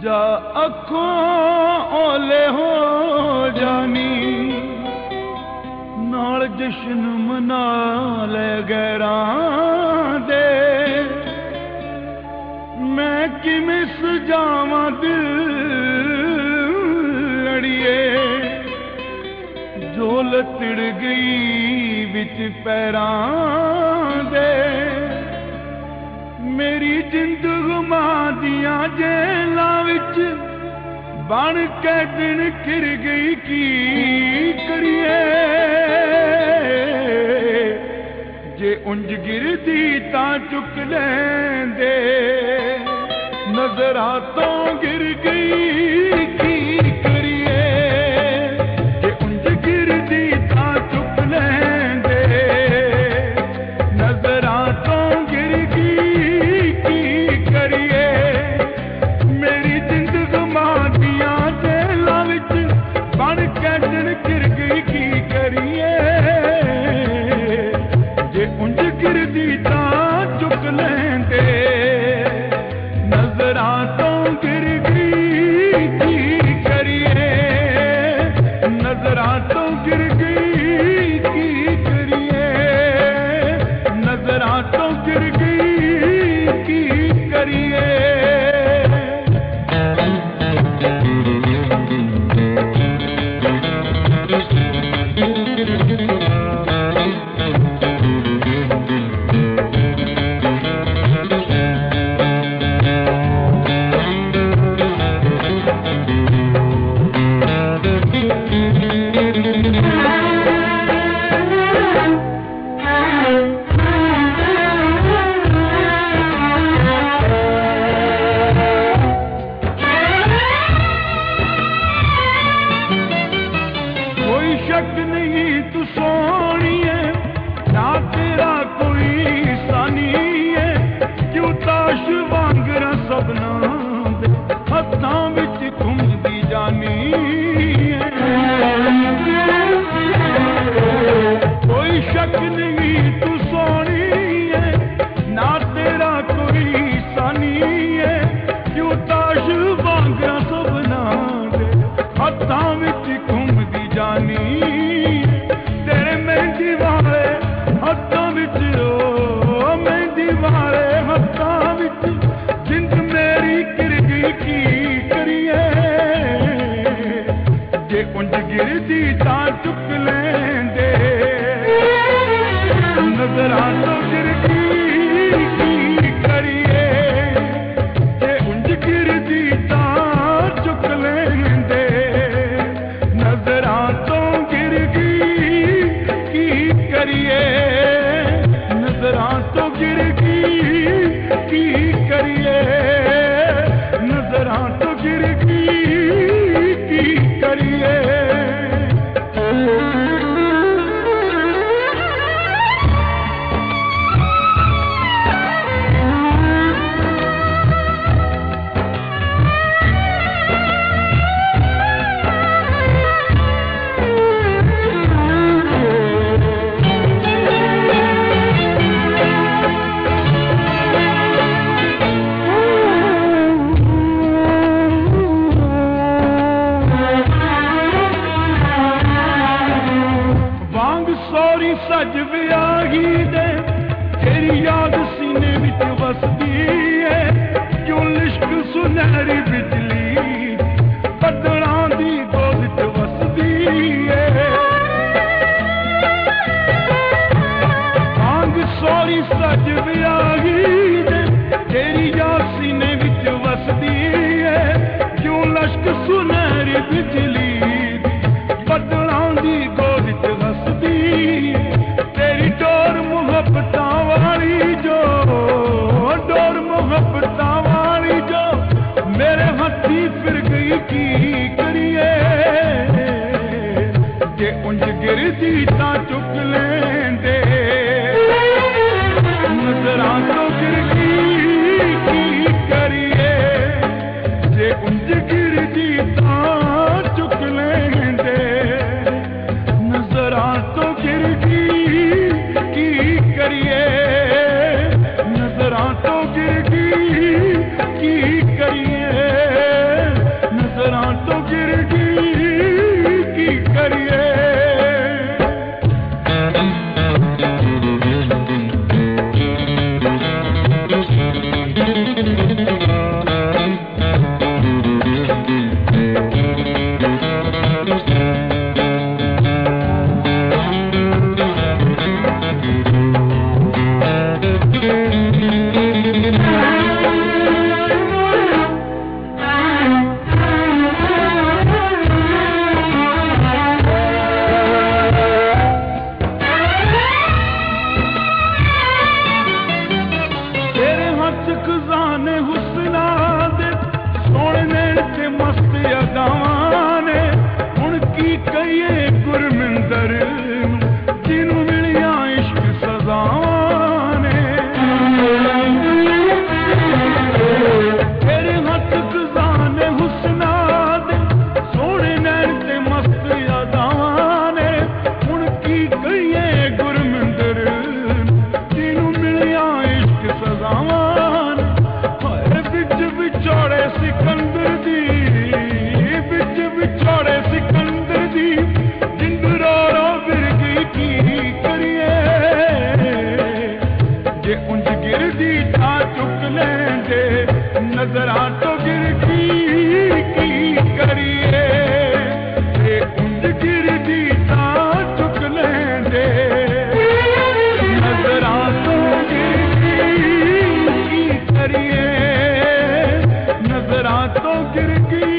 जा अखों ओले हो जानी नाल जश्न मना ले गैरां दे मैं किवें सजावां दिल अड़िए जो लतड़ गई विच पैरां दे मेरी जिंद गुमा दियां जेलां विच बन के दिन घिर गई की करिए जे उंज गिरदी तां चुक लेंदे नजरां तो गिर गई की करिए जे उंज गिरदी तां चुक लेंदे नजरां तो गिर गई की करिए मेरी जिंद गुमा दियां जेलां विच बन के दिन घिर गई की करिए जे उंज गिरदी तां चुक लेंदे नजरां तो गिर गई की करिए नजरां तो गिर गई की करिए नजरां तो गिर गई की करिए तो गिर गई